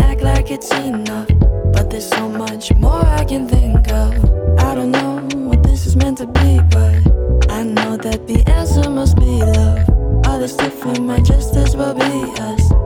act like it's enough, but there's so much more I can think of. I don't know what this is meant to be, but I know that the answer must be love. All this different might just as well be us.